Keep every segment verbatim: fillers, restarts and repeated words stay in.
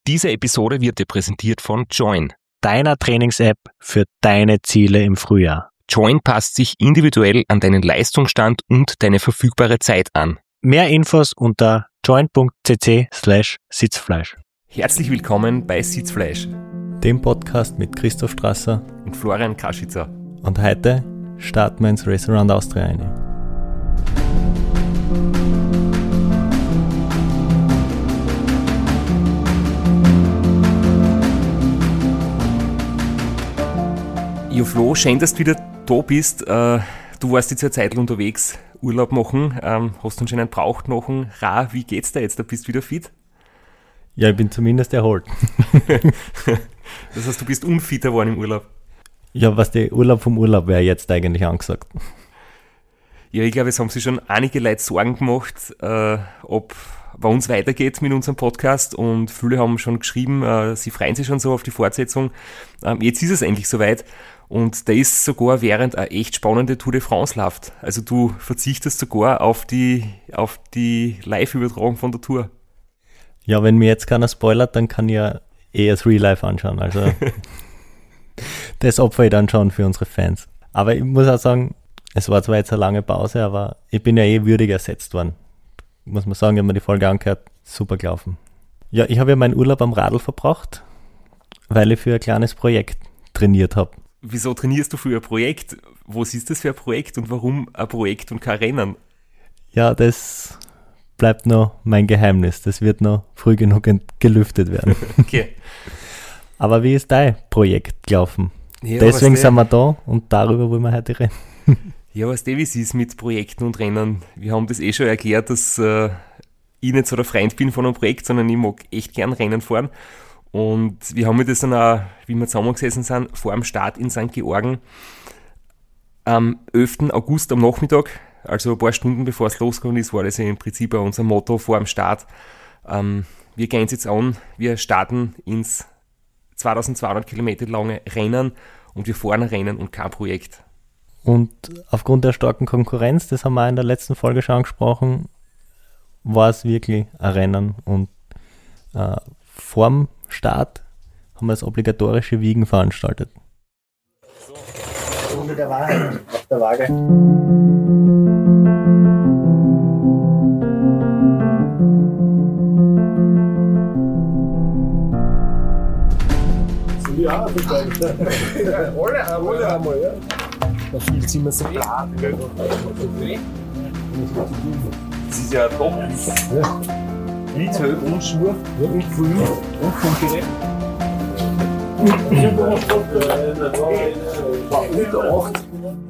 Diese Episode wird dir präsentiert von Join, deiner Trainings-App für deine Ziele im Frühjahr. Join passt sich individuell an deinen Leistungsstand und deine verfügbare Zeit an. Mehr Infos unter join.cc slash Sitzfleisch. Herzlich willkommen bei Sitzfleisch, dem Podcast mit Christoph Strasser und Florian Kaschitzer. Und heute starten wir ins Race Around Austria ein. Jo Flo, schön, dass du wieder da bist. Äh, du warst jetzt eine Zeit unterwegs, Urlaub machen, ähm, hast uns schon einen Brauch machen. Ra, wie geht's dir jetzt? Da bist du wieder fit? Ja, ich bin zumindest erholt. Das heißt, du bist unfitter geworden im Urlaub? Ja, was der Urlaub vom Urlaub wäre jetzt eigentlich angesagt. Ja, ich glaube, es haben sich schon einige Leute Sorgen gemacht, äh, ob bei uns weitergeht mit unserem Podcast, und viele haben schon geschrieben, äh, sie freuen sich schon so auf die Fortsetzung. Ähm, jetzt ist es endlich soweit, und da ist sogar während eine echt spannende Tour de France läuft. Also du verzichtest sogar auf die, auf die Live-Übertragung von der Tour. Ja, wenn mir jetzt keiner spoilert, dann kann ich ja eh das Real Life anschauen. Also das opfer ich dann schon für unsere Fans. Aber ich muss auch sagen, es war zwar jetzt eine lange Pause, aber ich bin ja eh würdig ersetzt worden. Muss man sagen, wenn man die Folge angehört, super gelaufen. Ja, ich habe ja meinen Urlaub am Radl verbracht, weil ich für ein kleines Projekt trainiert habe. Wieso trainierst du für ein Projekt? Was ist das für ein Projekt und warum ein Projekt und kein Rennen? Ja, das bleibt noch mein Geheimnis. Das wird noch früh genug gelüftet werden. Okay. Aber wie ist dein Projekt gelaufen? Ja, Deswegen sind wir da und darüber wollen wir heute reden. Ja, was der wie es ist mit Projekten und Rennen. Wir haben das eh schon erklärt, dass äh, ich nicht so der Freund bin von einem Projekt, sondern ich mag echt gern Rennen fahren. Und wir haben mir das dann auch, wie wir zusammengesessen sind, vor dem Start in Sankt Georgen am elften August am Nachmittag, also ein paar Stunden bevor es losgegangen ist, war das ja im Prinzip auch unser Motto vor dem Start. Ähm, wir gehen es jetzt an, wir starten ins zweitausendzweihundert Kilometer lange Rennen und wir fahren ein Rennen und kein Projekt. Und aufgrund der starken Konkurrenz, das haben wir in der letzten Folge schon angesprochen, war es wirklich ein Rennen. Und äh, vorm Start haben wir das obligatorische Wiegen veranstaltet. So, mit der Wahrheit auf der Waage. Ja, das ist alle, alle einmal, ja. Da fühlt es immer so plan. Das ist ja top. Ja. Liedhöhe und Schuhe und Grün und Funkgerät. Unter acht.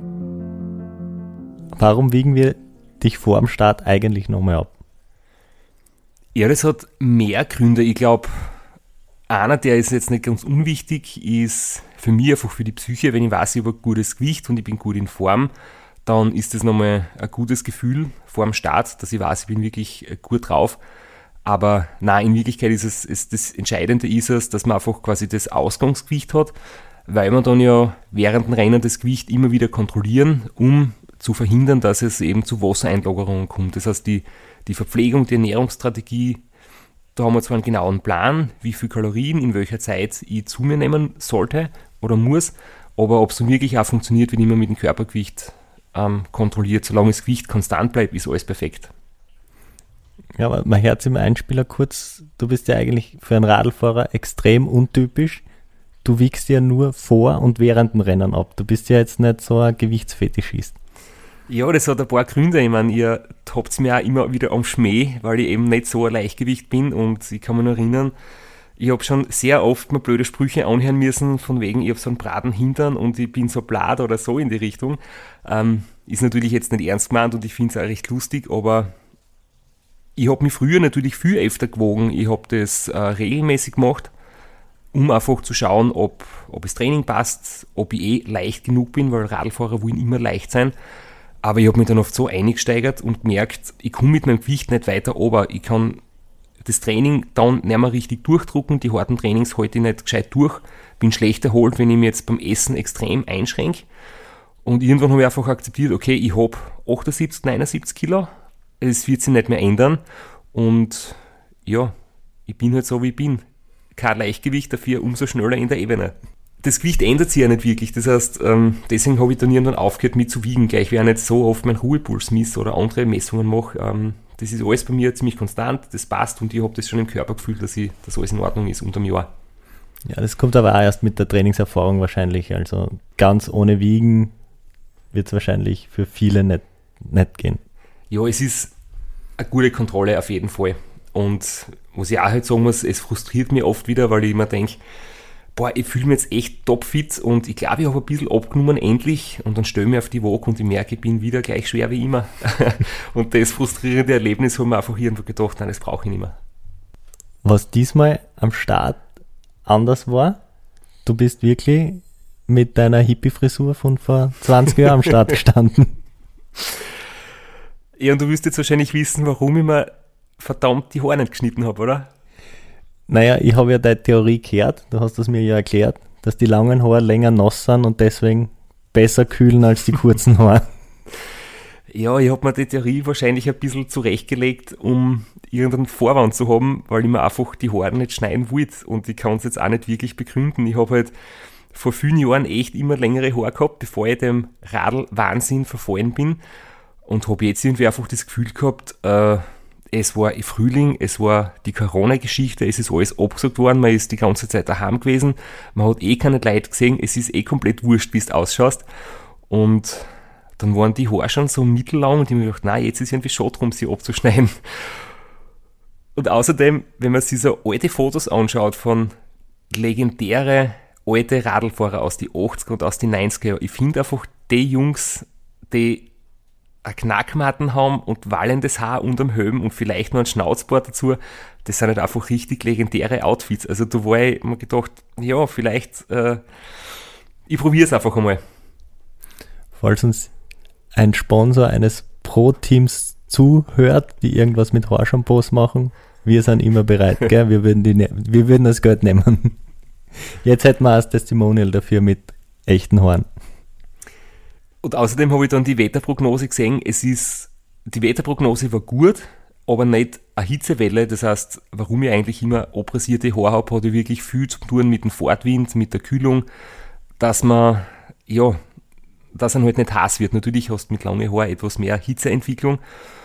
Warum wiegen wir dich vor dem Start eigentlich nochmal ab? Ja, das hat mehr Gründe. Ich glaube, einer, der ist jetzt nicht ganz unwichtig, ist für mich einfach für die Psyche. Wenn ich weiß, ich habe ein gutes Gewicht und ich bin gut in Form, dann ist das nochmal ein gutes Gefühl vor dem Start, dass ich weiß, ich bin wirklich gut drauf. Aber nein, in Wirklichkeit ist es, ist das Entscheidende ist es, dass man einfach quasi das Ausgangsgewicht hat, weil man dann ja während dem Rennen das Gewicht immer wieder kontrollieren, um zu verhindern, dass es eben zu Wassereinlagerungen kommt. Das heißt, die, die Verpflegung, die Ernährungsstrategie, da haben wir zwar einen genauen Plan, wie viel Kalorien in welcher Zeit ich zu mir nehmen sollte oder muss, aber ob es dann wirklich auch funktioniert, wenn ich immer mit dem Körpergewicht ähm, kontrolliert, solange das Gewicht konstant bleibt, ist alles perfekt. Ja, aber mein Herz im Einspieler kurz, du bist ja eigentlich für einen Radlfahrer extrem untypisch. Du wiegst ja nur vor und während dem Rennen ab. Du bist ja jetzt nicht so ein Gewichtsfetischist. Ja, das hat ein paar Gründe. Ich meine, ihr habt es mir auch immer wieder am Schmäh, weil ich eben nicht so ein Leichtgewicht bin, und ich kann mich noch erinnern, ich habe schon sehr oft mal blöde Sprüche anhören müssen, von wegen, ich habe so einen braten Hintern und ich bin so blatt oder so in die Richtung. Ähm, ist natürlich jetzt nicht ernst gemeint und ich finde es auch recht lustig, aber ich habe mich früher natürlich viel öfter gewogen. Ich habe das äh, regelmäßig gemacht, um einfach zu schauen, ob, ob das Training passt, ob ich eh leicht genug bin, weil Radlfahrer wollen immer leicht sein. Aber ich habe mich dann oft so eingesteigert und gemerkt, ich komme mit meinem Gewicht nicht weiter runter. Ich kann das Training dann nicht mehr richtig durchdrucken, die harten Trainings halte ich nicht gescheit durch, bin schlecht erholt, wenn ich mich jetzt beim Essen extrem einschränke. Und irgendwann habe ich einfach akzeptiert, okay, ich habe achtundsiebzig, neunundsiebzig Kilo, es wird sich nicht mehr ändern und ja, ich bin halt so, wie ich bin. kein Leichtgewicht, dafür umso schneller in der Ebene. Das Gewicht ändert sich ja nicht wirklich, das heißt, ähm, deswegen habe ich dann irgendwann aufgehört mit zu wiegen, gleich wie ich nicht so oft meinen Ruhepuls misst oder andere Messungen mache. Ähm, das ist alles bei mir ziemlich konstant, das passt und ich habe das schon im Körper gefühlt, dass, ich, dass alles in Ordnung ist unterm Jahr. Ja, das kommt aber auch erst mit der Trainingserfahrung wahrscheinlich, also ganz ohne Wiegen wird es wahrscheinlich für viele nicht, nicht gehen. Ja, es ist eine gute Kontrolle auf jeden Fall. Und was ich auch halt sagen muss, es frustriert mich oft wieder, weil ich immer denke, boah, ich fühle mich jetzt echt topfit und ich glaube, ich habe ein bisschen abgenommen endlich und dann stelle ich mich auf die Waage und ich merke, ich bin wieder gleich schwer wie immer. Und das frustrierende Erlebnis habe ich mir einfach irgendwo gedacht, nein, das brauche ich nicht mehr. Was diesmal am Start anders war, du bist wirklich mit deiner Hippie-Frisur von vor zwanzig Jahren am Start gestanden. Ja, und du wirst jetzt wahrscheinlich wissen, warum ich mir verdammt die Haare nicht geschnitten habe, oder? Naja, ich habe ja deine Theorie gehört, du hast das mir ja erklärt, dass die langen Haare länger nass sind und deswegen besser kühlen als die kurzen Haare. Ja, ich habe mir die Theorie wahrscheinlich ein bisschen zurechtgelegt, um irgendeinen Vorwand zu haben, weil ich mir einfach die Haare nicht schneiden wollte und ich kann es jetzt auch nicht wirklich begründen. Ich habe halt vor vielen Jahren echt immer längere Haare gehabt, bevor ich dem Radl-Wahnsinn verfallen bin und habe jetzt irgendwie einfach das Gefühl gehabt, äh, es war Frühling, es war die Corona-Geschichte, es ist alles abgesagt worden, man ist die ganze Zeit daheim gewesen, man hat eh keine Leute gesehen, es ist eh komplett wurscht, wie du ausschaust. Und dann waren die Haare schon so mittellang und ich habe mir gedacht, nein, jetzt ist irgendwie schade drum, sie abzuschneiden. Und außerdem, wenn man sich so alte Fotos anschaut von legendäre alte Radlfahrer aus die achtziger und aus die neunziger Jahre, ich finde einfach die Jungs, die eine Knackmatten haben und wallendes Haar unterm Helm und vielleicht noch ein Schnauzbart dazu, das sind halt einfach richtig legendäre Outfits. Also da war ich mir gedacht, ja, vielleicht, äh, ich probiere es einfach einmal. Falls uns ein Sponsor eines Pro-Teams zuhört, die irgendwas mit Haarshampoos machen, wir sind immer bereit, gell? Wir würden, die ne- wir würden das Geld nehmen. Jetzt hätten wir als Testimonial dafür mit echten Haaren. Und außerdem habe ich dann die Wetterprognose gesehen. Es ist, die Wetterprognose war gut, aber nicht eine Hitzewelle. Das heißt, warum ich eigentlich immer abrasierte Haare habe, hatte ich wirklich viel zu tun mit dem Fahrtwind, mit der Kühlung, dass man, ja, dass man halt nicht heiß wird. Natürlich hast du mit langen Haaren etwas mehr Hitzeentwicklung,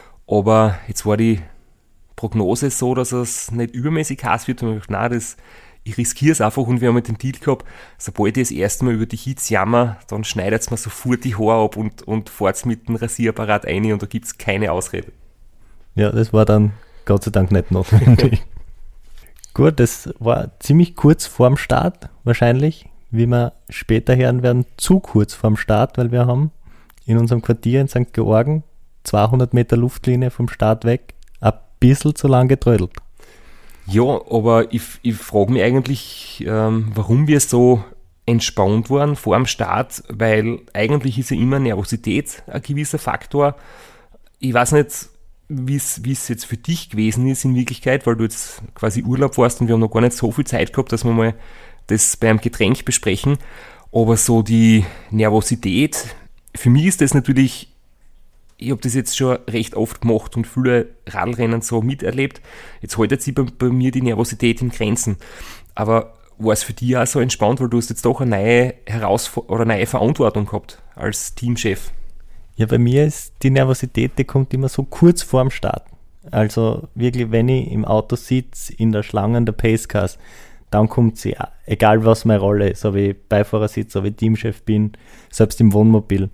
aber jetzt war die Prognose so, dass es nicht übermäßig heiß wird. Und ich dachte, nein, das ich riskiere es einfach und wir haben halt den Deal gehabt, sobald ich das erste Mal über die Hitze jammer, dann schneidet es mir sofort die Haare ab und, und fahrt mit dem Rasierapparat rein und da gibt es keine Ausrede. Ja, das war dann Gott sei Dank nicht notwendig. Gut, das war ziemlich kurz vorm Start wahrscheinlich, wie wir später hören werden, zu kurz vorm Start, weil wir haben in unserem Quartier in Sankt Georgen zweihundert Meter Luftlinie vom Start weg ein bisschen zu lang getrödelt. Ja, aber ich, ich frage mich eigentlich, ähm, warum wir so entspannt waren vor dem Start, weil eigentlich ist ja immer Nervosität ein gewisser Faktor. Ich weiß nicht, wie es jetzt für dich gewesen ist in Wirklichkeit, weil du jetzt quasi Urlaub warst und wir haben noch gar nicht so viel Zeit gehabt, dass wir mal das beim Getränk besprechen. Aber so die Nervosität, für mich ist das natürlich, ich habe das jetzt schon recht oft gemacht und viele Radlrennen so miterlebt. Jetzt haltet sich bei, bei mir die Nervosität in Grenzen. Aber war es für dich auch so entspannt, weil du hast jetzt doch eine neue Herausforderung oder eine neue Verantwortung gehabt als Teamchef? Ja, bei mir ist die Nervosität, die kommt immer so kurz vorm Start. Also wirklich, wenn ich im Auto sitze, in der Schlange der Pacecars, dann kommt sie, egal was meine Rolle ist, ob ich Beifahrersitz, ob ich Teamchef bin, selbst im Wohnmobil.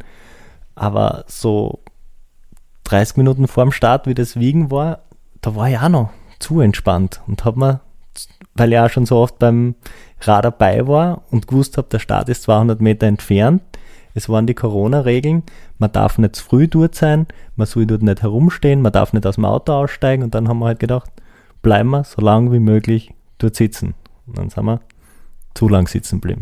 Aber so dreißig Minuten vorm Start, wie das Wiegen war, da war ich auch noch zu entspannt und habe mir, weil ich auch schon so oft beim Rad dabei war und gewusst habe, der Start ist zweihundert Meter entfernt, es waren die Corona-Regeln, man darf nicht zu früh dort sein, man soll dort nicht herumstehen, man darf nicht aus dem Auto aussteigen und dann haben wir halt gedacht, bleiben wir so lange wie möglich dort sitzen. Und dann sind wir zu lang sitzen geblieben.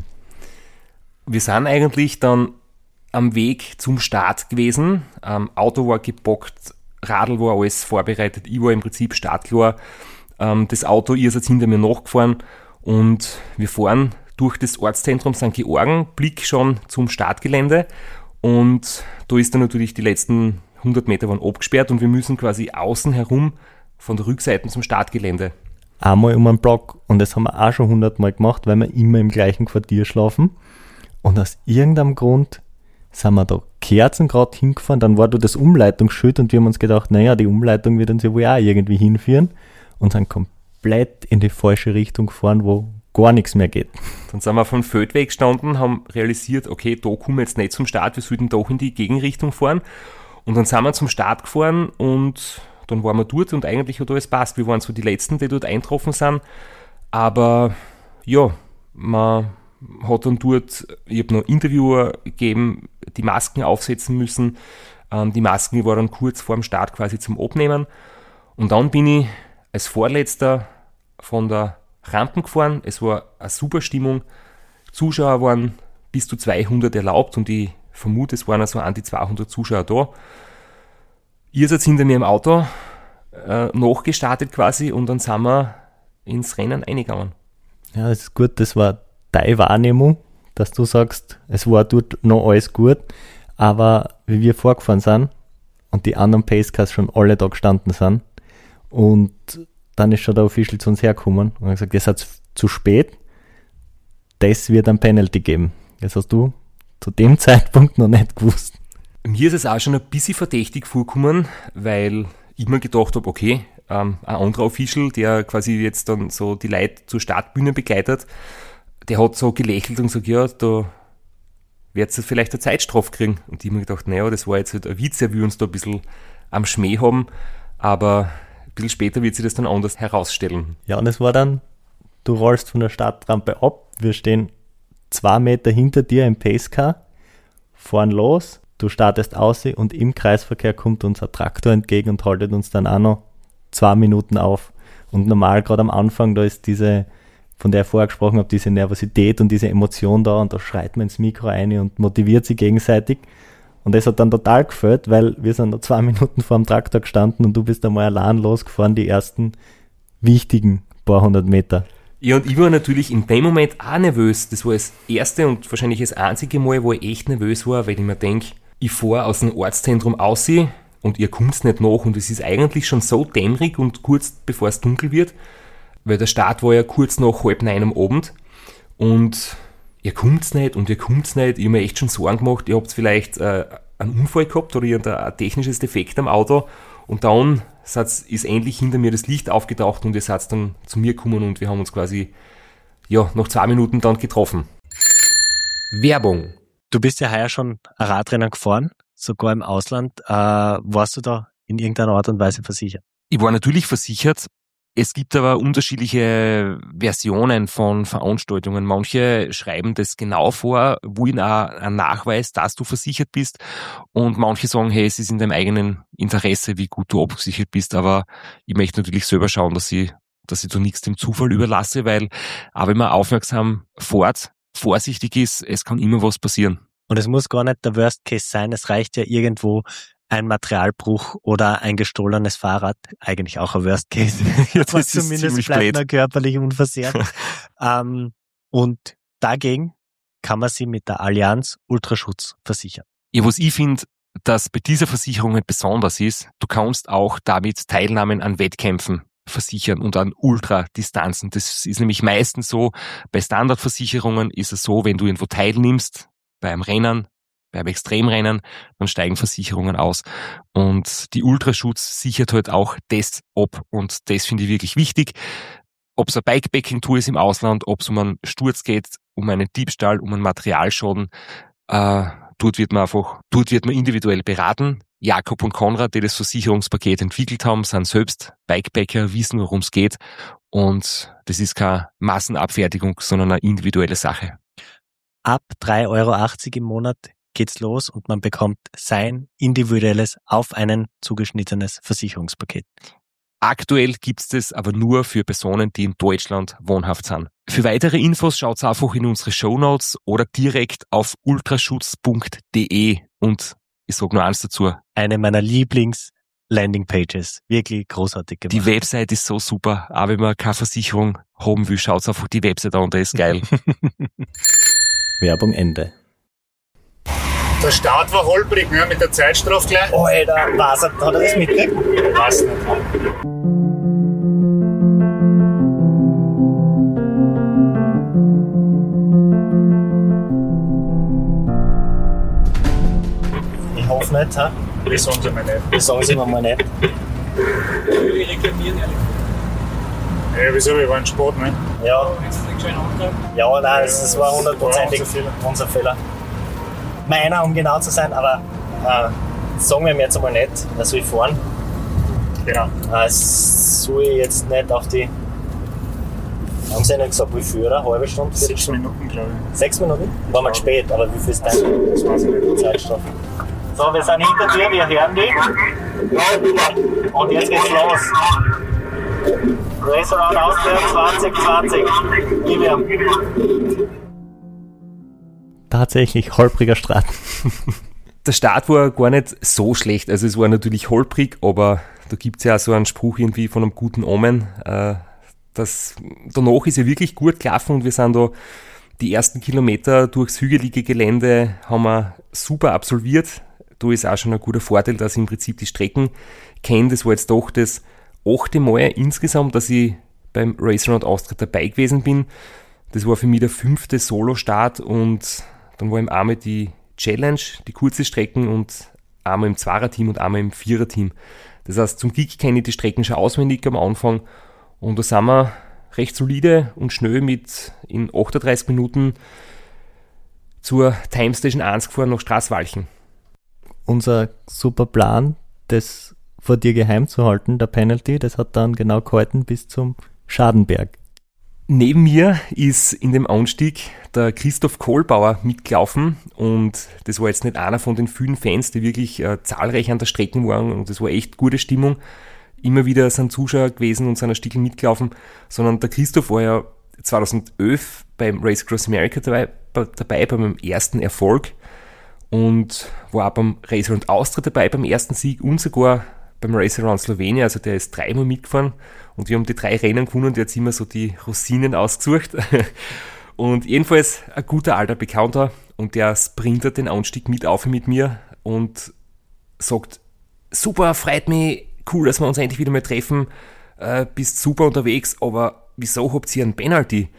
Wir sind eigentlich dann am Weg zum Start gewesen. Ähm, Auto war gebockt, Radl war alles vorbereitet, ich war im Prinzip startklar. Ähm, das Auto, ihr seid hinter mir nachgefahren und wir fahren durch das Ortszentrum Sankt Georgen, Blick schon zum Startgelände und da ist dann natürlich die letzten hundert Meter waren abgesperrt und wir müssen quasi außen herum von der Rückseite zum Startgelände. einmal um einen Block und das haben wir auch schon hundertmal gemacht, weil wir immer im gleichen Quartier schlafen und aus irgendeinem Grund sind wir da Kerzen gerade hingefahren, dann war da das Umleitungsschild und wir haben uns gedacht, naja, die Umleitung wird uns ja wohl auch irgendwie hinführen und sind komplett in die falsche Richtung gefahren, wo gar nichts mehr geht. Dann sind wir vom Feldweg gestanden, haben realisiert, okay, da kommen wir jetzt nicht zum Start, wir sollten doch in die Gegenrichtung fahren. Und dann sind wir zum Start gefahren und dann waren wir dort und eigentlich hat alles passt. Wir waren so die Letzten, die dort eingetroffen sind. Aber ja, man hat dann dort, ich habe noch Interviewer gegeben, die Masken aufsetzen müssen. Ähm, die Masken waren dann kurz vor dem Start quasi zum Abnehmen. Und dann bin ich als Vorletzter von der Rampen gefahren. Es war eine super Stimmung. Zuschauer waren bis zu zweihundert erlaubt und ich vermute, es waren also an die zweihundert Zuschauer da. Ihr seid hinter mir im Auto äh, nachgestartet quasi und dann sind wir ins Rennen eingegangen. Ja, das ist gut, das war deine Wahrnehmung, dass du sagst, es war dort noch alles gut, aber wie wir vorgefahren sind und die anderen Pacecars schon alle da gestanden sind und dann ist schon der Official zu uns hergekommen und hat gesagt, ihr seid zu spät, das wird ein Penalty geben. Das hast du zu dem Zeitpunkt noch nicht gewusst. Mir ist es auch schon ein bisschen verdächtig vorgekommen, weil ich mir gedacht habe, okay, ähm, ein anderer Official, der quasi jetzt dann so die Leute zur Startbühne begleitet, der hat so gelächelt und gesagt, ja, da wird es vielleicht eine Zeitstrafe kriegen. Und ich habe mir gedacht, naja, das war jetzt halt ein Witz, er will uns da ein bisschen am Schmäh haben, aber ein bisschen später wird sich das dann anders herausstellen. Ja, und es war dann, du rollst von der Startrampe ab, wir stehen zwei Meter hinter dir im Pacecar, fahren los, du startest aus und im Kreisverkehr kommt uns ein Traktor entgegen und haltet uns dann auch noch zwei Minuten auf. Und normal, gerade am Anfang, da ist diese, von der ich vorher gesprochen habe, diese Nervosität und diese Emotion da und da schreit man ins Mikro rein und motiviert sich gegenseitig. Und das hat dann total gefällt, weil wir sind da zwei Minuten vor dem Traktor gestanden und du bist einmal allein losgefahren, die ersten wichtigen paar hundert Meter. Ja, und ich war natürlich in dem Moment auch nervös. Das war das erste und wahrscheinlich das einzige Mal, wo ich echt nervös war, weil ich mir denke, ich fahre aus dem Ortszentrum aus und ihr kommt nicht nach und es ist eigentlich schon so dämmerig und kurz bevor es dunkel wird, weil der Start war ja kurz nach halb neun am Abend und ihr kommt's nicht und ihr kommt's nicht. Ich habe mir echt schon Sorgen gemacht, ihr habt vielleicht äh, einen Unfall gehabt oder irgendein technisches Defekt am Auto und dann ist endlich hinter mir das Licht aufgetaucht und ihr seid dann zu mir gekommen und wir haben uns quasi ja, nach zwei Minuten dann getroffen. Werbung. Du bist ja heuer schon ein Radrennen gefahren, sogar im Ausland. Äh, warst du da in irgendeiner Art und Weise versichert? Ich war natürlich versichert. Es gibt aber unterschiedliche Versionen von Veranstaltungen. Manche schreiben das genau vor, wollen auch einen Nachweis, dass du versichert bist. Und manche sagen, hey, es ist in deinem eigenen Interesse, wie gut du abgesichert bist. Aber ich möchte natürlich selber schauen, dass ich, dass ich da nichts dem Zufall überlasse, weil auch wenn man aufmerksam fährt, vorsichtig ist, es kann immer was passieren. Und es muss gar nicht der Worst Case sein. Es reicht ja irgendwo ein Materialbruch oder ein gestohlenes Fahrrad, eigentlich auch ein Worst Case. Ja, das aber ist zumindest bleibt blöd. man körperlich unversehrt. ähm, und dagegen kann man sie mit der Allianz Ultraschutz versichern. Ja, was ich finde, dass bei dieser Versicherung halt besonders ist, du kannst auch damit Teilnahmen an Wettkämpfen versichern und an Ultradistanzen. Das ist nämlich meistens so, bei Standardversicherungen ist es so, wenn du irgendwo teilnimmst, bei einem Rennen, beim Extremrennen, dann steigen Versicherungen aus. Und die Ultraschutz sichert halt auch das ab. Und das finde ich wirklich wichtig. Ob es eine Bikepacking-Tour ist im Ausland, ob es um einen Sturz geht, um einen Diebstahl, um einen Materialschaden, äh, dort wird man einfach, dort wird man individuell beraten. Jakob und Konrad, die das Versicherungspaket entwickelt haben, sind selbst Bikepacker, wissen, worum es geht. Und das ist keine Massenabfertigung, sondern eine individuelle Sache. Ab drei Euro achtzig im Monat geht's los und man bekommt sein individuelles, auf einen zugeschnittenes Versicherungspaket. Aktuell gibt's das aber nur für Personen, die in Deutschland wohnhaft sind. Für weitere Infos schaut's einfach in unsere Shownotes oder direkt auf ultraschutz punkt de und ich sag nur eins dazu. Eine meiner Lieblings-Landingpages. Wirklich großartig gemacht. Die Website ist so super. Auch wenn man keine Versicherung haben will, schaut's einfach die Website an, der ist geil. Werbung Ende. Der Start war holprig, ne, mit der Zeitstrafe gleich. Alter, was, hat er das mitgekriegt? Weiß nicht. darf nicht, ha? Das sagen sie mir nicht. Das sagen sie mir mal nicht. Ja, wieso? Wir waren Sport, ne? Ja. Ja, nein, das, das war hundertprozentig unser Fehler. unser Fehler. Meiner, um genau zu sein, aber äh, sagen wir ihm jetzt einmal nicht, er soll fahren. Genau. Äh, soll ich jetzt nicht auf die. Haben sie ja nicht gesagt, wie viel, oder? Eine halbe Stunde? Sechs Minuten, glaube ich. Sechs Minuten? War mal spät, aber wie viel ist dein Das weiß ich nicht. Zeitstoff? So, wir sind hinter dir, wir hören dich. Und jetzt geht's los. Race Around Austria zwanzig zwanzig. Gib ihm. Tatsächlich holpriger Start. Der Start war gar nicht so schlecht. Also es war natürlich holprig, aber da gibt es ja auch so einen Spruch irgendwie von einem guten Omen. Äh, das, danach ist ja wirklich gut gelaufen und wir sind da die ersten Kilometer durchs hügelige Gelände haben wir super absolviert. Da ist auch schon ein guter Vorteil, dass ich im Prinzip die Strecken kenne. Das war jetzt doch das achte Mal insgesamt, dass ich beim Race Around Austria dabei gewesen bin. Das war für mich der fünfte Solo-Start und dann war im einmal die Challenge, die kurze Strecken und einmal im Zweierteam und einmal im Viererteam. Das heißt, zum Glück kenne ich die Strecken schon auswendig am Anfang und da sind wir recht solide und schnell mit in achtunddreißig Minuten zur Time Station eins gefahren nach Straßwalchen. Unser super Plan, das vor dir geheim zu halten, der Penalty, das hat dann genau gehalten bis zum Schadenberg. Neben mir ist in dem Anstieg der Christoph Kohlbauer mitgelaufen und das war jetzt nicht einer von den vielen Fans, die wirklich äh, zahlreich an der Strecke waren und das war echt gute Stimmung. Immer wieder sind Zuschauer gewesen und sind ein Stückchen mitgelaufen, sondern der Christoph war ja zweitausendelf beim Race Across America dabei, dabei bei meinem ersten Erfolg und war auch beim Race Around Austria dabei beim ersten Sieg und sogar beim Race Around Slovenia, also der ist dreimal mitgefahren und wir haben die drei Rennen gewonnen und jetzt immer so die Rosinen ausgesucht. Und jedenfalls ein guter alter Bekannter und der sprintet den Anstieg mit auf mit mir und sagt, super, freut mich, cool, dass wir uns endlich wieder mal treffen, äh, bist super unterwegs, aber wieso habt ihr einen Penalty?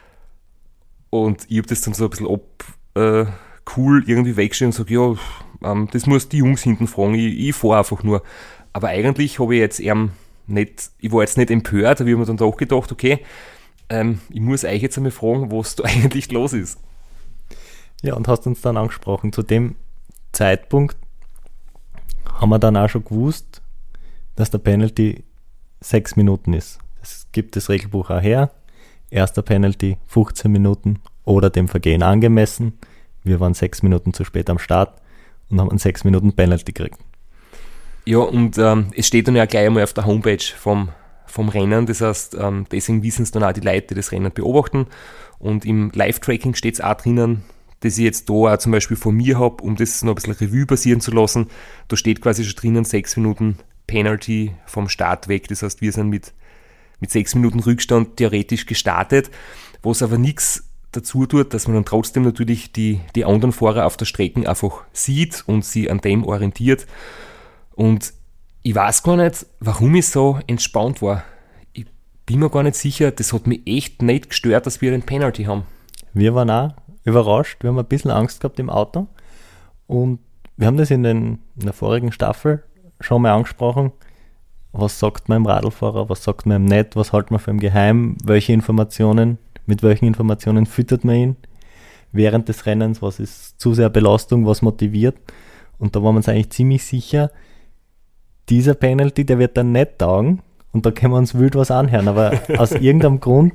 Und ich habe das dann so ein bisschen ab, äh, cool irgendwie weggestellt und sage, ja, ähm, das muss die Jungs hinten fragen, ich, ich fahre einfach nur. Aber eigentlich habe ich jetzt ähm, nicht, ich war jetzt nicht empört, aber ich habe mir dann doch gedacht, okay, ähm, ich muss euch jetzt einmal fragen, was da eigentlich los ist. Ja, und hast uns dann angesprochen, zu dem Zeitpunkt haben wir dann auch schon gewusst, dass der Penalty sechs Minuten ist. Es gibt das Regelbuch auch her, erster Penalty fünfzehn Minuten oder dem Vergehen angemessen. Wir waren sechs Minuten zu spät am Start und haben einen sechs Minuten Penalty gekriegt. Ja, und ähm, es steht dann ja gleich einmal auf der Homepage vom, vom Rennen, das heißt, ähm, deswegen wissen es dann auch die Leute, die das Rennen beobachten und im Live-Tracking steht es auch drinnen, das ich jetzt da auch zum Beispiel von mir habe, um das noch ein bisschen Revue passieren zu lassen, da steht quasi schon drinnen sechs Minuten Penalty vom Start weg, das heißt, wir sind mit, mit sechs Minuten Rückstand theoretisch gestartet, was aber nichts dazu tut, dass man dann trotzdem natürlich die, die anderen Fahrer auf der Strecke einfach sieht und sie an dem orientiert. Und ich weiß gar nicht, warum ich so entspannt war. Ich bin mir gar nicht sicher, das hat mich echt nicht gestört, dass wir den Penalty haben. Wir waren auch überrascht, wir haben ein bisschen Angst gehabt im Auto und wir haben das in, den, in der vorigen Staffel schon mal angesprochen. Was sagt man im Radlfahrer, was sagt man ihm nicht, was hält man für ihn geheim, welche Informationen, mit welchen Informationen füttert man ihn während des Rennens, was ist zu sehr Belastung, was motiviert. Und da waren wir uns eigentlich ziemlich sicher, dieser Penalty, der wird dann nicht taugen und da können wir uns wild was anhören, aber aus irgendeinem Grund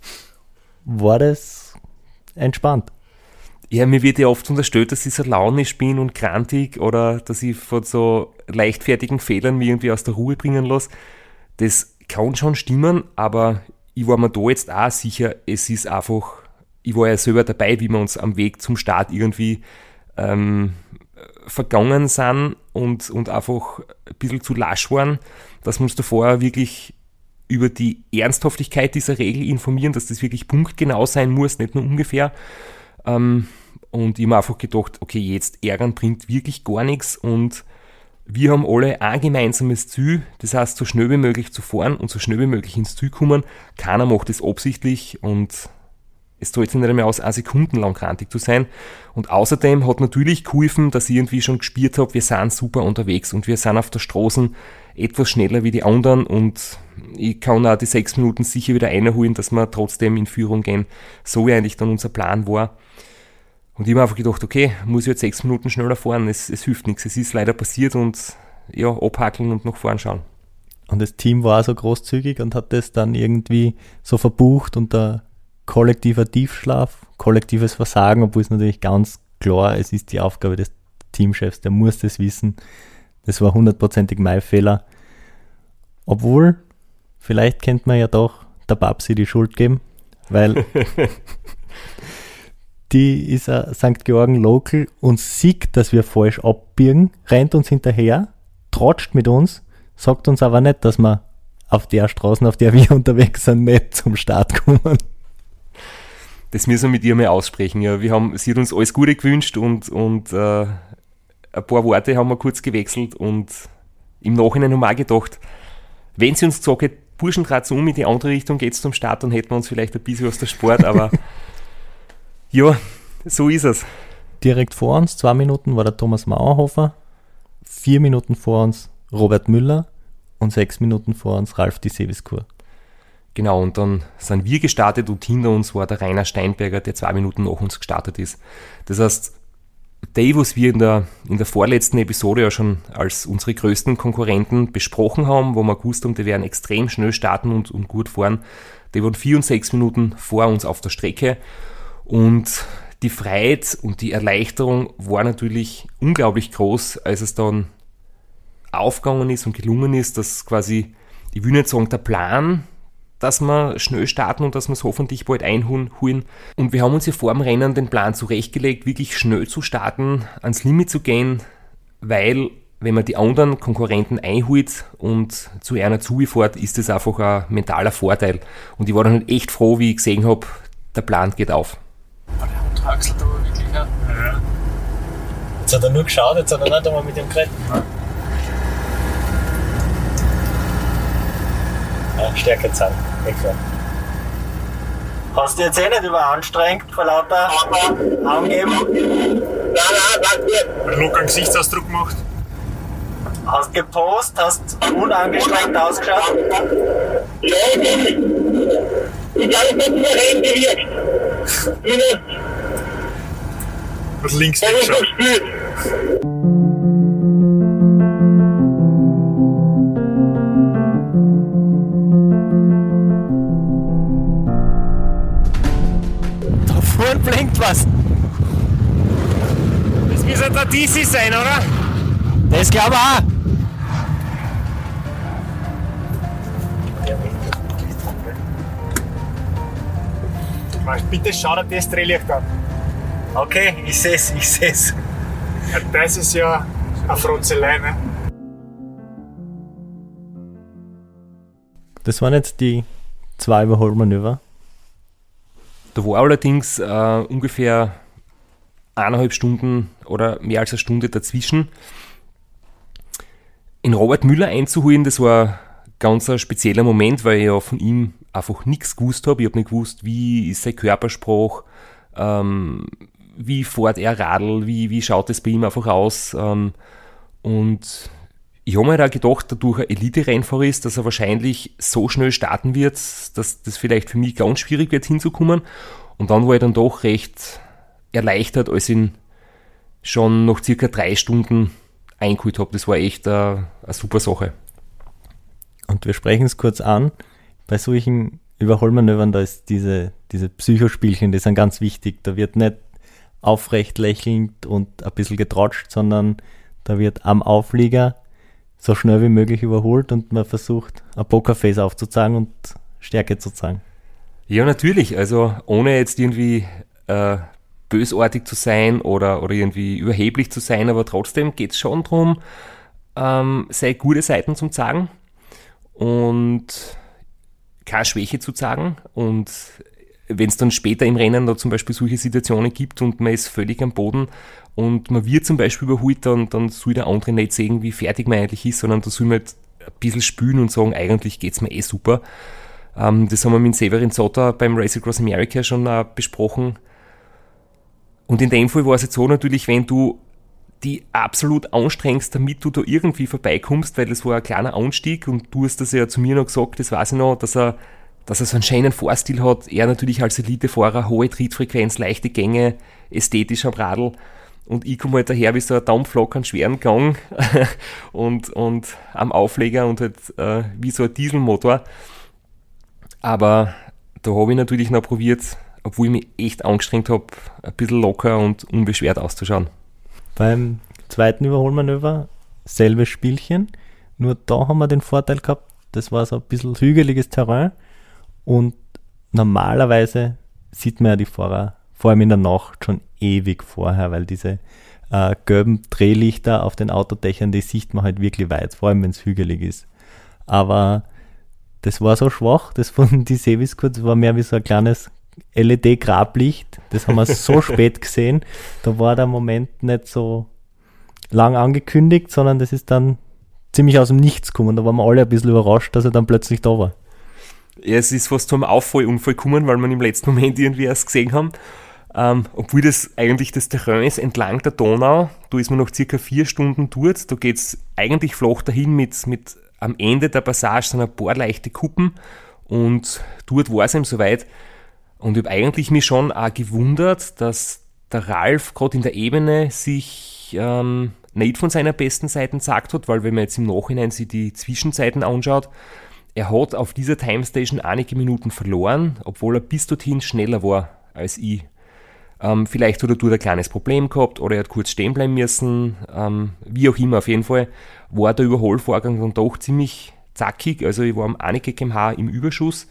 war das entspannt. Ja, mir wird ja oft unterstellt, dass ich so launisch bin und grantig oder dass ich von so leichtfertigen Fehlern mich irgendwie aus der Ruhe bringen lasse. Das kann schon stimmen, aber ich war mir da jetzt auch sicher, es ist einfach, ich war ja selber dabei, wie wir uns am Weg zum Start irgendwie ähm, vergangen sind und, und einfach ein bisschen zu lasch waren, dass wir uns da vorher wirklich über die Ernsthaftigkeit dieser Regel informieren, dass das wirklich punktgenau sein muss, nicht nur ungefähr. Ähm, und ich habe mir einfach gedacht, okay, jetzt ärgern bringt wirklich gar nichts und wir haben alle ein gemeinsames Ziel, das heißt, so schnell wie möglich zu fahren und so schnell wie möglich ins Ziel kommen. Keiner macht das absichtlich und es zahlt sich nicht einmal aus, eine Sekunde lang krantig zu sein. Und außerdem hat natürlich geholfen, dass ich irgendwie schon gespürt habe, wir sind super unterwegs und wir sind auf der Straße etwas schneller wie die anderen und ich kann auch die sechs Minuten sicher wieder einholen, dass wir trotzdem in Führung gehen, so wie eigentlich dann unser Plan war. Und ich habe einfach gedacht, okay, muss ich jetzt sechs Minuten schneller fahren, es, es hilft nichts, es ist leider passiert und ja, abhackeln und nach vorn schauen. Und das Team war so großzügig und hat das dann irgendwie so verbucht unter kollektiver Tiefschlaf, kollektives Versagen, obwohl es natürlich ganz klar, es ist die Aufgabe des Teamchefs, der muss das wissen. Das war hundertprozentig mein Fehler. Obwohl, vielleicht könnte man ja doch der Babsi die Schuld geben, weil die ist ein Sankt Georgen Local und sieht, dass wir falsch abbiegen, rennt uns hinterher, trotscht mit uns, sagt uns aber nicht, dass wir auf der Straße, auf der wir unterwegs sind, nicht zum Start kommen. Das müssen wir mit ihr mal aussprechen. Ja, wir haben, sie hat uns alles Gute gewünscht und, und äh, ein paar Worte haben wir kurz gewechselt und im Nachhinein haben wir auch gedacht, wenn sie uns gesagt hätte, Burschen, dreht um, in die andere Richtung geht's zum Start, dann hätten wir uns vielleicht ein bisschen aus der Sport, aber ja, so ist es. Direkt vor uns, zwei Minuten, war der Thomas Mauerhofer, vier Minuten vor uns Robert Müller und sechs Minuten vor uns Ralf die Seviskur. Genau, und dann sind wir gestartet und hinter uns war der Rainer Steinberger, der zwei Minuten nach uns gestartet ist. Das heißt, die, was wir in der, in der vorletzten Episode ja schon als unsere größten Konkurrenten besprochen haben, wo wir gewusst haben, die werden extrem schnell starten und, und gut fahren, die waren vier und sechs Minuten vor uns auf der Strecke. Und die Freude und die Erleichterung war natürlich unglaublich groß, als es dann aufgegangen ist und gelungen ist, dass quasi, ich will nicht sagen, der Plan, dass wir schnell starten und dass wir es hoffentlich bald einholen. Und wir haben uns ja vor dem Rennen den Plan zurechtgelegt, wirklich schnell zu starten, ans Limit zu gehen, weil wenn man die anderen Konkurrenten einholt und zu einer zufährt, ist das einfach ein mentaler Vorteil. Und ich war dann halt echt froh, wie ich gesehen habe, der Plan geht auf. Der Axel da wirklich, ja. Ja. Jetzt hat er nur geschaut, jetzt hat er nicht einmal mit ihm geredet. Ja, Stärke zeigen. Hast du jetzt eh nicht überanstrengt vor lauter Angeben? Nein, nein, danke. Einen lockeren Gesichtsausdruck gemacht. Hast gepostet, hast unangestrengt ausgeschaut? Ja, ich ich glaube, das hat mir rein gewirkt. Was links Ich wegschaut. verspürt. Da vorne blinkt was. Das müsste der D C sein, oder? Das glaube ich auch. Bitte schau dir das Drehlicht an. Okay, ich seh's, ich seh's. Ja, das ist ja eine Frotzelei, ne? Das waren jetzt die zwei Überholmanöver. Da war allerdings äh, ungefähr eineinhalb Stunden oder mehr als eine Stunde dazwischen. In Robert Müller einzuholen, das war ganz ein spezieller Moment, weil ich ja von ihm einfach nichts gewusst habe. Ich habe nicht gewusst, wie ist sein Körpersprache, ähm, wie fährt er Radl, wie, wie schaut es bei ihm einfach aus. Ähm, und ich habe mir da gedacht, dadurch ein Elite-Rennfahrer ist, dass er wahrscheinlich so schnell starten wird, dass das vielleicht für mich ganz schwierig wird hinzukommen. Und dann war ich dann doch recht erleichtert, als ich ihn schon nach circa drei Stunden eingeholt habe. Das war echt eine, eine super Sache. Und wir sprechen es kurz an. Bei solchen Überholmanövern, da ist diese, diese Psychospielchen, die sind ganz wichtig. Da wird nicht aufrecht lächelnd und ein bisschen getratscht, sondern da wird am Auflieger so schnell wie möglich überholt und man versucht, ein Pokerface aufzuzeigen und Stärke zu zeigen. Ja, natürlich. Also ohne jetzt irgendwie äh, bösartig zu sein oder, oder irgendwie überheblich zu sein, aber trotzdem geht es schon darum, ähm, seine gute Seiten zu zeigen und keine Schwäche zu zeigen. Und wenn es dann später im Rennen da zum Beispiel solche Situationen gibt und man ist völlig am Boden und man wird zum Beispiel überholt, dann, dann soll der andere nicht sehen, wie fertig man eigentlich ist, sondern da soll man halt ein bisschen spülen und sagen, eigentlich geht es mir eh super. Ähm, das haben wir mit Severin Zotter beim Race Across America schon äh, besprochen. Und in dem Fall war es jetzt so natürlich, wenn du die absolut anstrengst, damit du da irgendwie vorbeikommst, weil das war ein kleiner Anstieg und du hast das ja zu mir noch gesagt, das weiß ich noch, dass er, dass er so einen schönen Fahrstil hat. Er natürlich als Elitefahrer, hohe Trittfrequenz, leichte Gänge, ästhetisch am Radl. Und ich komme halt daher wie so ein Dampflok an schweren Gang und, und am Aufleger und halt äh, wie so ein Dieselmotor. Aber da habe ich natürlich noch probiert, obwohl ich mich echt angestrengt habe, ein bisschen locker und unbeschwert auszuschauen. Beim zweiten Überholmanöver selbes Spielchen, nur da haben wir den Vorteil gehabt, das war so ein bisschen hügeliges Terrain und normalerweise sieht man ja die Fahrer vor allem in der Nacht schon ewig vorher, weil diese äh, gelben Drehlichter auf den Autodächern, die sieht man halt wirklich weit, vor allem wenn es hügelig ist. Aber das war so schwach, das von die Sevis-Kurz, das war mehr wie so ein kleines L E D-Grablicht, das haben wir so spät gesehen, da war der Moment nicht so lang angekündigt, sondern das ist dann ziemlich aus dem Nichts gekommen, da waren wir alle ein bisschen überrascht, dass er dann plötzlich da war. Ja, es ist fast zu einem Auffallunfall gekommen, weil wir ihn im letzten Moment irgendwie erst gesehen haben, ähm, obwohl das eigentlich das Terrain ist entlang der Donau, da ist man noch circa vier Stunden dort, da geht es eigentlich flach dahin mit, mit am Ende der Passage sind ein paar leichte Kuppen und dort war es ihm soweit. Und ich habe eigentlich mich schon auch gewundert, dass der Ralf gerade in der Ebene sich ähm, nicht von seiner besten Seite gezeigt hat, weil wenn man jetzt im Nachhinein sich die Zwischenzeiten anschaut, er hat auf dieser Timestation einige Minuten verloren, obwohl er bis dorthin schneller war als ich. Ähm, vielleicht hat er dort ein kleines Problem gehabt oder er hat kurz stehen bleiben müssen, ähm, wie auch immer, auf jeden Fall war der Überholvorgang dann doch ziemlich zackig, also ich war um einige Kilometer im Überschuss.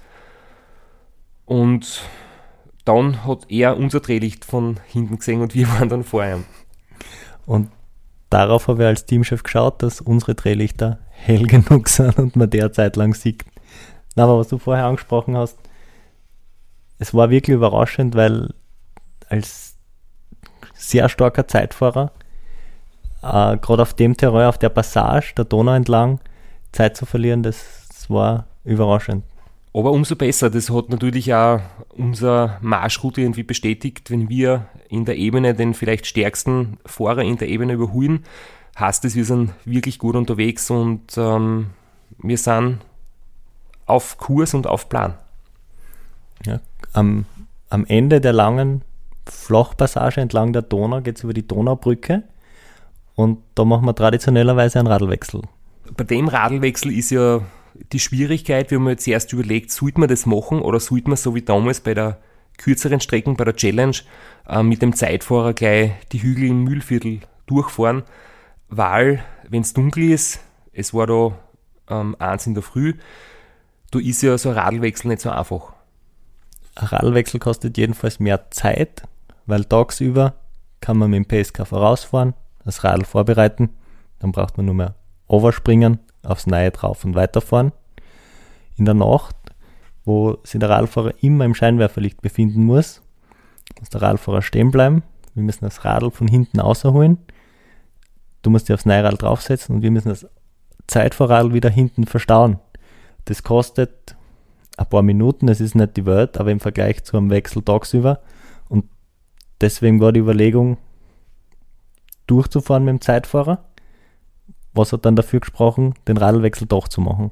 Und dann hat er unser Drehlicht von hinten gesehen und wir waren dann vor ihm. Und darauf habe ich als Teamchef geschaut, dass unsere Drehlichter hell genug sind und man derzeit lang sieht. Na, aber was du vorher angesprochen hast, es war wirklich überraschend, weil als sehr starker Zeitfahrer, äh, gerade auf dem Terrain, auf der Passage der Donau entlang, Zeit zu verlieren, das, das war überraschend. Aber umso besser, das hat natürlich auch unsere Marschroute irgendwie bestätigt, wenn wir in der Ebene den vielleicht stärksten Fahrer in der Ebene überholen, heißt es, wir sind wirklich gut unterwegs und ähm, wir sind auf Kurs und auf Plan. Ja, am, am Ende der langen Flachpassage entlang der Donau geht es über die Donaubrücke und da machen wir traditionellerweise einen Radlwechsel. Bei dem Radlwechsel ist ja die Schwierigkeit, wir haben jetzt erst überlegt, sollte man das machen oder sollte man so wie damals bei der kürzeren Strecken, bei der Challenge, äh, mit dem Zeitfahrer gleich die Hügel im Mühlviertel durchfahren, weil, wenn es dunkel ist, es war da ähm, eins in der Früh, da ist ja so ein Radlwechsel nicht so einfach. Ein Radlwechsel kostet jedenfalls mehr Zeit, weil tagsüber kann man mit dem P S K vorausfahren, das Radl vorbereiten, dann braucht man nur mehr overspringen, aufs Neue drauf und weiterfahren. In der Nacht, wo sich der Radlfahrer immer im Scheinwerferlicht befinden muss, muss der Radlfahrer stehen bleiben. Wir müssen das Radl von hinten rausholen. Du musst dich aufs Neuradl draufsetzen und wir müssen das Zeitfahrradl wieder hinten verstauen. Das kostet ein paar Minuten, das ist nicht die Welt, aber im Vergleich zu einem Wechsel tagsüber. Und deswegen war die Überlegung, durchzufahren mit dem Zeitfahrer. Was hat dann dafür gesprochen, den Radlwechsel doch zu machen?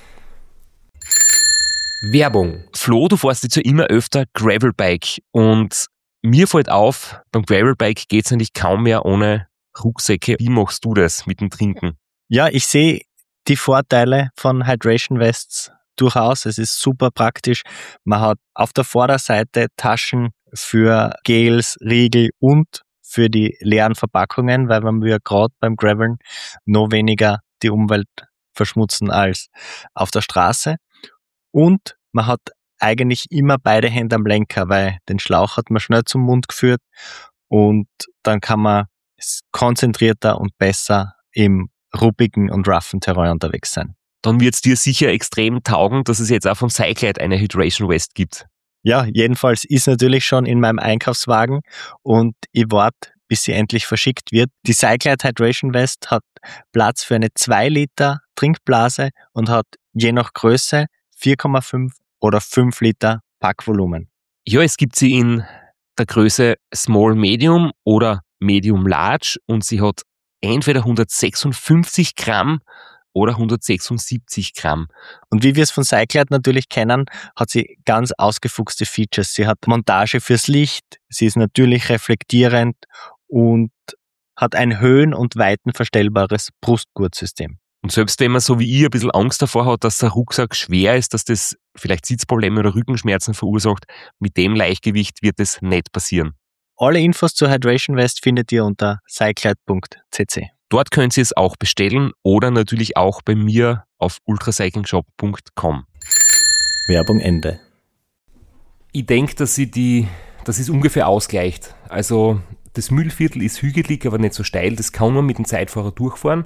Werbung. Flo, du fährst jetzt ja immer öfter Gravelbike und mir fällt auf, beim Gravelbike geht es eigentlich kaum mehr ohne Rucksäcke. Wie machst du das mit dem Trinken? Ja, ich sehe die Vorteile von Hydration Vests durchaus. Es ist super praktisch. Man hat auf der Vorderseite Taschen für Gels, Riegel und für die leeren Verpackungen, weil man ja gerade beim Graveln noch weniger die Umwelt verschmutzen als auf der Straße. Und man hat eigentlich immer beide Hände am Lenker, weil den Schlauch hat man schnell zum Mund geführt und dann kann man konzentrierter und besser im ruppigen und roughen Terrain unterwegs sein. Dann wird es dir sicher extrem taugen, dass es jetzt auch vom Cyclide eine Hydration Vest gibt. Ja, jedenfalls ist natürlich schon in meinem Einkaufswagen und ich warte, bis sie endlich verschickt wird. Die Cyclide Hydration Vest hat Platz für eine zwei Liter Trinkblase und hat je nach Größe vier Komma fünf oder fünf Liter Packvolumen. Ja, es gibt sie in der Größe Small Medium oder Medium Large und sie hat entweder hundertsechsundfünfzig Gramm oder hundertsechsundsiebzig Gramm. Und wie wir es von Cyclade natürlich kennen, hat sie ganz ausgefuchste Features. Sie hat Montage fürs Licht, sie ist natürlich reflektierend und hat ein höhen- und weitenverstellbares Brustgurtsystem. Und selbst wenn man so wie ich ein bisschen Angst davor hat, dass der Rucksack schwer ist, dass das vielleicht Sitzprobleme oder Rückenschmerzen verursacht, mit dem Leichtgewicht wird es nicht passieren. Alle Infos zur Hydration Vest findet ihr unter cyclade punkt c c. Dort könnt ihr es auch bestellen oder natürlich auch bei mir auf ultracyclingshop punkt com. Werbung Ende. Ich denke, dass sie die, dass es ungefähr ausgleicht. Also das Mühlviertel ist hügelig, aber nicht so steil. Das kann man mit dem Zeitfahrer durchfahren.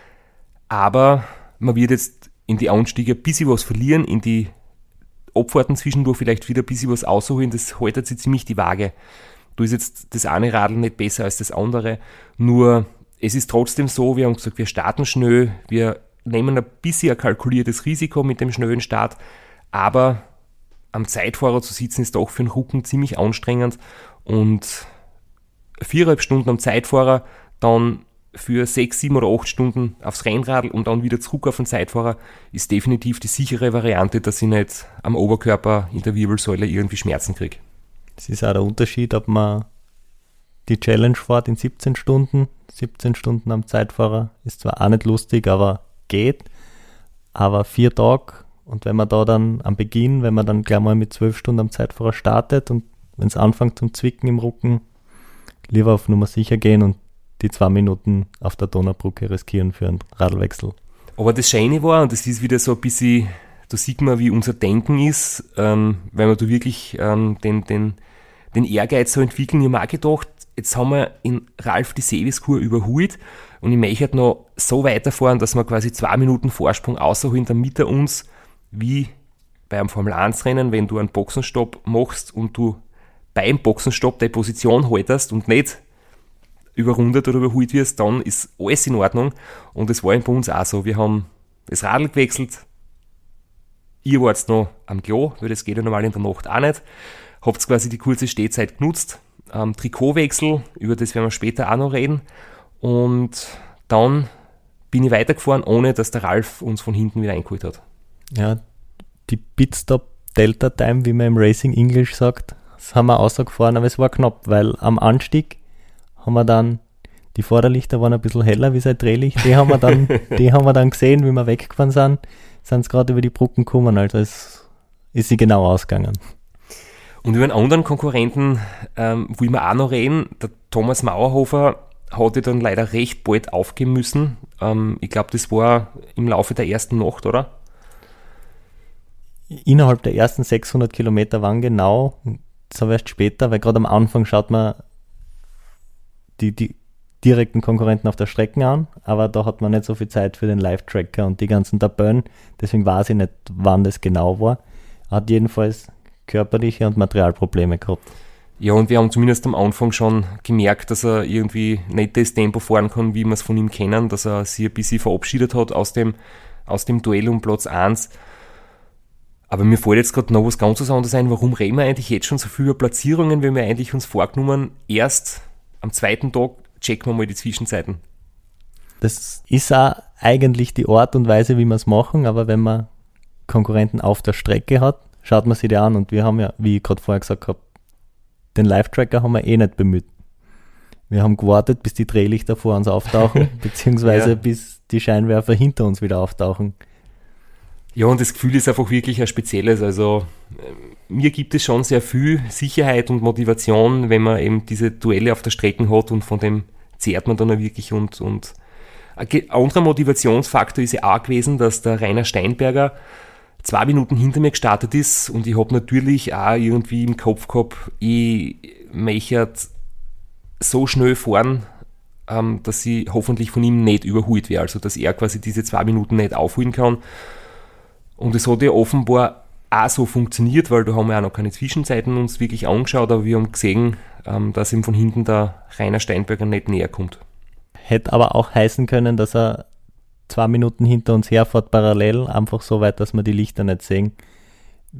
Aber man wird jetzt in die Anstiege ein bisschen was verlieren, in die Abfahrten zwischendurch vielleicht wieder ein bisschen was rausholen. Das haltet sich ziemlich die Waage. Da ist jetzt das eine Radl nicht besser als das andere. Nur es ist trotzdem so, wir haben gesagt, wir starten schnell, wir nehmen ein bisschen ein kalkuliertes Risiko mit dem schnellen Start, aber am Zeitfahrer zu sitzen ist doch für den Rücken ziemlich anstrengend und viereinhalb Stunden am Zeitfahrer, dann für sechs, sieben oder acht Stunden aufs Rennradl und dann wieder zurück auf den Zeitfahrer ist definitiv die sichere Variante, dass ich nicht am Oberkörper in der Wirbelsäule irgendwie Schmerzen kriege. Das ist auch der Unterschied, ob man die Challenge fährt in siebzehn Stunden. siebzehn Stunden am Zeitfahrer ist zwar auch nicht lustig, aber geht. Aber vier Tage und wenn man da dann am Beginn, wenn man dann gleich mal mit zwölf Stunden am Zeitfahrer startet und wenn es anfängt zum Zwicken im Rücken, lieber auf Nummer sicher gehen und die zwei Minuten auf der Donaubrücke riskieren für einen Radlwechsel. Aber das Scheine war, und das ist wieder so ein bisschen, da sieht man, wie unser Denken ist, ähm, weil wir da wirklich ähm, den, den, den Ehrgeiz so entwickeln. Ich habe mir auch gedacht, jetzt haben wir in Ralf die Seviskur überholt und ich möchte noch so weiterfahren, dass wir quasi zwei Minuten Vorsprung außerholen, damit er uns, wie bei einem Formel eins Rennen, wenn du einen Boxenstopp machst und du beim Boxenstopp deine Position haltest und nicht überrundet oder überholt wirst, dann ist alles in Ordnung. Und das war bei uns auch so. Wir haben das Radl gewechselt. Ihr wart noch am Klo, weil das geht ja normal in der Nacht auch nicht. Habt quasi die kurze Stehzeit genutzt. Ähm, Trikotwechsel, über das werden wir später auch noch reden. Und dann bin ich weitergefahren, ohne dass der Ralf uns von hinten wieder eingeholt hat. Ja, die Pitstop-Delta-Time, wie man im Racing English sagt, das haben wir ausgefahren, aber es war knapp, weil am Anstieg haben wir dann, die Vorderlichter waren ein bisschen heller wie sein Drehlicht, die haben wir dann, die haben wir dann gesehen, wie wir weggefahren sind, sind gerade über die Brücken gekommen, also es ist sie genau ausgegangen. Und über einen anderen Konkurrenten ähm, will man auch noch reden, der Thomas Mauerhofer hatte dann leider recht bald aufgeben müssen. Ähm, ich glaube, das war im Laufe der ersten Nacht, oder? Innerhalb der ersten sechshundert Kilometer waren genau, das habe ich erst später, weil gerade am Anfang schaut man die, die direkten Konkurrenten auf der Strecke an, aber da hat man nicht so viel Zeit für den Live-Tracker und die ganzen Tabellen, deswegen weiß ich nicht, wann das genau war. Er hat jedenfalls körperliche und Materialprobleme gehabt. Ja, und wir haben zumindest am Anfang schon gemerkt, dass er irgendwie nicht das Tempo fahren kann, wie wir es von ihm kennen, dass er sich ein bisschen verabschiedet hat aus dem, aus dem Duell um Platz eins. Aber mir fällt jetzt gerade noch was ganz anderes ein, warum reden wir eigentlich jetzt schon so viel über Platzierungen, wenn wir eigentlich uns vorgenommen, erst am zweiten Tag checken wir mal die Zwischenzeiten. Das ist auch eigentlich die Art und Weise, wie wir es machen, aber wenn man Konkurrenten auf der Strecke hat, schaut man sich die an und wir haben ja, wie ich gerade vorher gesagt habe, den Live-Tracker haben wir eh nicht bemüht. Wir haben gewartet, bis die Drehlichter vor uns auftauchen, beziehungsweise ja. bis die Scheinwerfer hinter uns wieder auftauchen. Ja, und das Gefühl ist einfach wirklich ein spezielles. Also mir gibt es schon sehr viel Sicherheit und Motivation, wenn man eben diese Duelle auf der Strecke hat und von dem zehrt man dann auch wirklich. Und, und ein anderer Motivationsfaktor ist ja auch gewesen, dass der Rainer Steinberger zwei Minuten hinter mir gestartet ist und ich habe natürlich auch irgendwie im Kopf gehabt, ich möchte so schnell fahren, ähm, dass ich hoffentlich von ihm nicht überholt werde, also dass er quasi diese zwei Minuten nicht aufholen kann. Und es hat ja offenbar auch so funktioniert, weil da haben wir auch noch keine Zwischenzeiten uns wirklich angeschaut, aber wir haben gesehen, ähm, dass ihm von hinten der Rainer Steinberger nicht näher kommt. Hätte aber auch heißen können, dass er zwei Minuten hinter uns herfährt parallel, einfach so weit, dass wir die Lichter nicht sehen.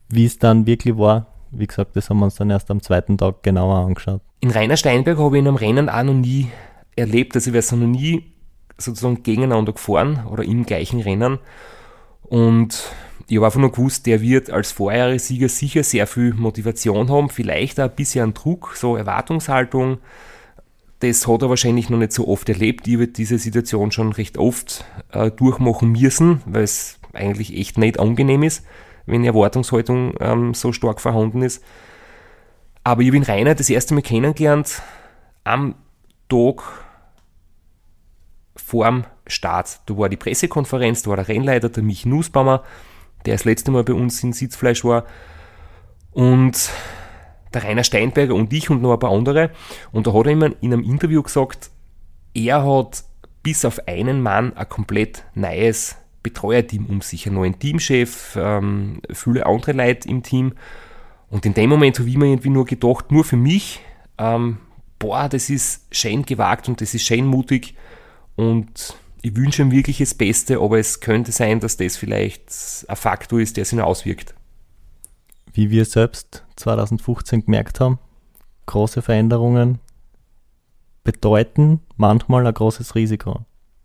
Wie es dann wirklich war, wie gesagt, das haben wir uns dann erst am zweiten Tag genauer angeschaut. In Rainer Steinberg habe ich in einem Rennen auch noch nie erlebt, also wir sind noch nie sozusagen gegeneinander gefahren oder im gleichen Rennen. Und ich habe einfach nur gewusst, der wird als Vorjahressieger sicher sehr viel Motivation haben, vielleicht auch ein bisschen einen Druck, so Erwartungshaltung. Das hat er wahrscheinlich noch nicht so oft erlebt. Ich habe diese Situation schon recht oft äh, durchmachen müssen, weil es eigentlich echt nicht angenehm ist, wenn die Erwartungshaltung ähm, so stark vorhanden ist. Aber ich habe ihn Rainer das erste Mal kennengelernt am Tag vorm Start. Da war die Pressekonferenz, da war der Rennleiter, der Michi Nussbaumer, der das letzte Mal bei uns in Sitzfleisch war, und der Rainer Steinberger und ich und noch ein paar andere. Und da hat er immer in einem Interview gesagt, er hat bis auf einen Mann ein komplett neues Betreuerteam um sich, einen neuen Teamchef, ähm, viele andere Leute im Team. Und in dem Moment habe ich mir irgendwie nur gedacht, nur für mich, ähm, boah, das ist schön gewagt und das ist schön mutig und ich wünsche ihm wirklich das Beste, aber es könnte sein, dass das vielleicht ein Faktor ist, der sich noch auswirkt. Wie wir selbst zwanzig fünfzehn gemerkt haben, große Veränderungen bedeuten manchmal ein großes Risiko.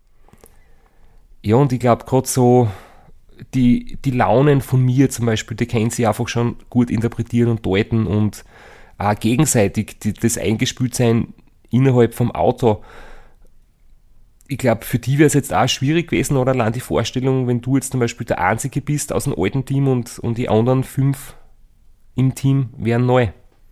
Ja, und ich glaube gerade so, die, die Launen von mir zum Beispiel, die können sie einfach schon gut interpretieren und deuten und auch gegenseitig die, das Eingespültsein innerhalb vom Auto. Ich glaube, für die wäre es jetzt auch schwierig gewesen, oder allein die Vorstellung, wenn du jetzt zum Beispiel der Einzige bist aus dem alten Team und, und die anderen fünf im Team wären neu.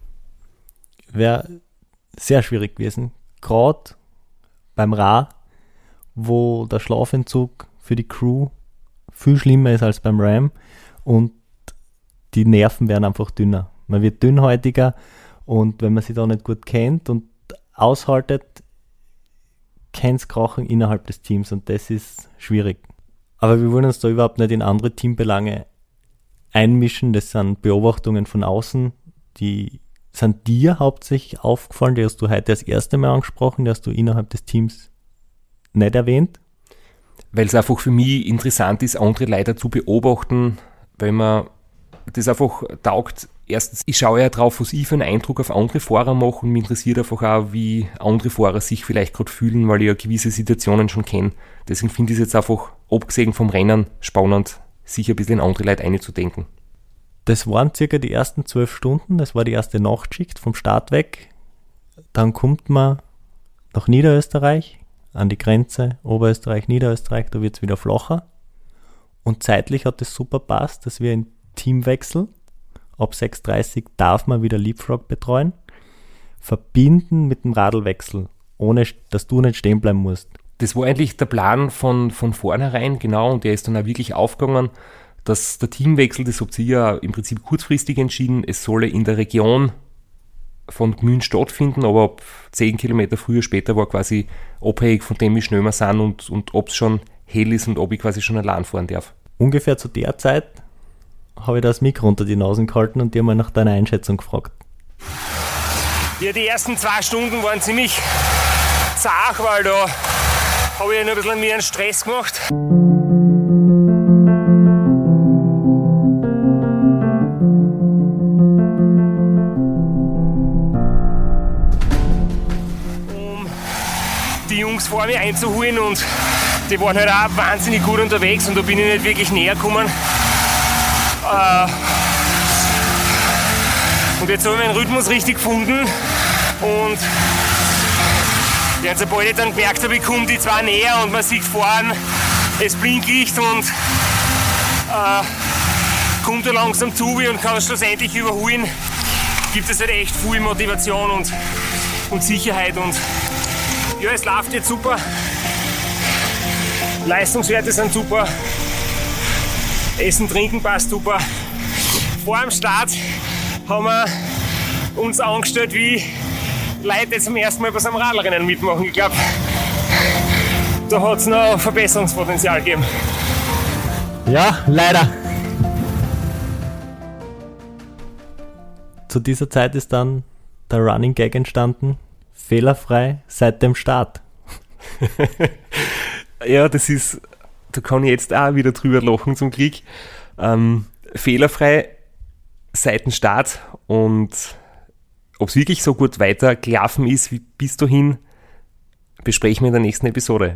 Wäre sehr schwierig gewesen. Gerade beim Ra, wo der Schlafentzug für die Crew viel schlimmer ist als beim Ram und die Nerven werden einfach dünner. Man wird dünnhäutiger und wenn man sich da nicht gut kennt und aushaltet, kann es krachen innerhalb des Teams und das ist schwierig. Aber wir wollen uns da überhaupt nicht in andere Teambelange einmischen. Das sind Beobachtungen von außen, die sind dir hauptsächlich aufgefallen, die hast du heute das erste Mal angesprochen, die hast du innerhalb des Teams nicht erwähnt? Weil es einfach für mich interessant ist, andere Leute zu beobachten, weil man das einfach taugt. Erstens, ich schaue ja drauf, was ich für einen Eindruck auf andere Fahrer mache und mich interessiert einfach auch, wie andere Fahrer sich vielleicht gerade fühlen, weil ich ja gewisse Situationen schon kenne. Deswegen finde ich es jetzt einfach, abgesehen vom Rennen, spannend, sich ein bisschen in andere Leute einzudenken. Das waren circa die ersten zwölf Stunden, das war die erste Nachtschicht vom Start weg. Dann kommt man nach Niederösterreich, an die Grenze, Oberösterreich, Niederösterreich, da wird es wieder flacher. Und zeitlich hat es super passt, dass wir in Teamwechsel, ab sechs Uhr dreißig darf man wieder Leapfrog betreuen, verbinden mit dem Radlwechsel, ohne dass du nicht stehen bleiben musst. Das war eigentlich der Plan von, von vornherein, genau, und der ist dann auch wirklich aufgegangen, dass der Teamwechsel, das habt ihr ja im Prinzip kurzfristig entschieden, es solle in der Region von Gmünd stattfinden, aber ab zehn Kilometer früher, später war quasi abhängig von dem, wie schnell wir sind und, und ob es schon hell ist und ob ich quasi schon allein fahren darf. Ungefähr zu der Zeit habe ich das Mikro unter die Nasen gehalten und dir mal nach deiner Einschätzung gefragt. Ja, die ersten zwei Stunden waren ziemlich zart, weil da habe ich ja noch ein bisschen mehr einen Stress gemacht. Die Jungs vor mir einzuholen und die waren halt auch wahnsinnig gut unterwegs und da bin ich nicht wirklich näher gekommen. Und jetzt habe ich meinen Rhythmus richtig gefunden und ja, sobald ich dann gemerkt habe, ich komme die zwei näher und man sieht fahren, es Blinklicht und äh, kommt da langsam zu und kann es schlussendlich überholen, gibt es halt echt viel Motivation und, und Sicherheit und ja, es läuft jetzt super. Leistungswerte sind super. Essen, Trinken passt super. Vor dem Start haben wir uns angestellt, wie Leute die zum ersten Mal bei so einem Radlrennen mitmachen. Ich glaube, da hat es noch Verbesserungspotenzial gegeben. Ja, leider. Zu dieser Zeit ist dann der Running Gag entstanden. Fehlerfrei seit dem Start. Ja, das ist, da kann ich jetzt auch wieder drüber lachen zum Glück. Ähm, fehlerfrei seit dem Start und ob es wirklich so gut weitergelaufen ist wie bis dahin, besprechen wir in der nächsten Episode.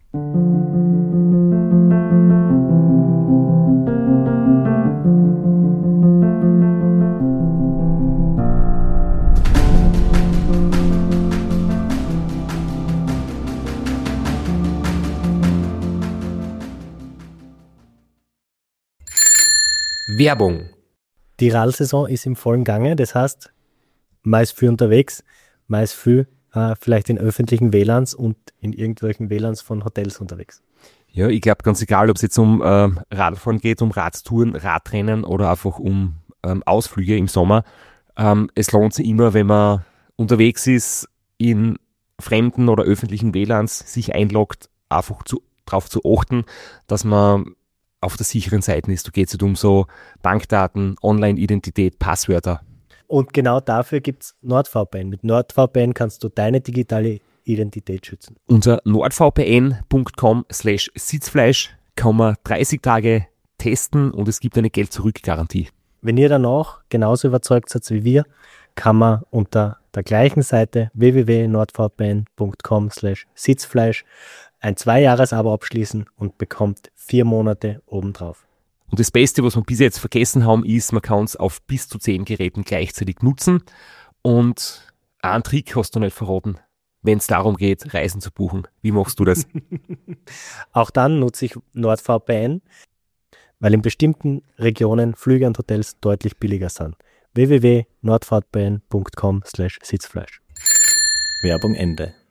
Werbung. Die Radl-Saison ist im vollen Gange, das heißt, man ist viel unterwegs, man ist viel äh, vielleicht in öffentlichen W L A Ns und in irgendwelchen W L A Ns von Hotels unterwegs. Ja, ich glaube ganz egal, ob es jetzt um äh, Radfahren geht, um Radtouren, Radrennen oder einfach um ähm, Ausflüge im Sommer. Ähm, es lohnt sich immer, wenn man unterwegs ist, in fremden oder öffentlichen W L A Ns sich einloggt, einfach zu, darauf zu achten, dass man auf der sicheren Seite ist. Da geht es nicht um so Bankdaten, Online-Identität, Passwörter. Und genau dafür gibt es NordVPN. Mit NordVPN kannst du deine digitale Identität schützen. Unter nordvpn punkt com slash sitzfleisch kann man dreißig Tage testen und es gibt eine Geld-Zurück-Garantie. Wenn ihr danach genauso überzeugt seid wie wir, kann man unter der gleichen Seite w w w punkt nordvpn punkt com slash sitzfleisch ein Zwei-Jahres-Abo abschließen und bekommt vier Monate obendrauf. Und das Beste, was wir bis jetzt vergessen haben, ist, man kann es auf bis zu zehn Geräten gleichzeitig nutzen. Und einen Trick hast du nicht verraten, wenn es darum geht, Reisen zu buchen. Wie machst du das? Auch dann nutze ich NordVPN, weil in bestimmten Regionen Flüge und Hotels deutlich billiger sind. w w w punkt nordvpn punkt com slash sitzfleisch. Werbung Ende.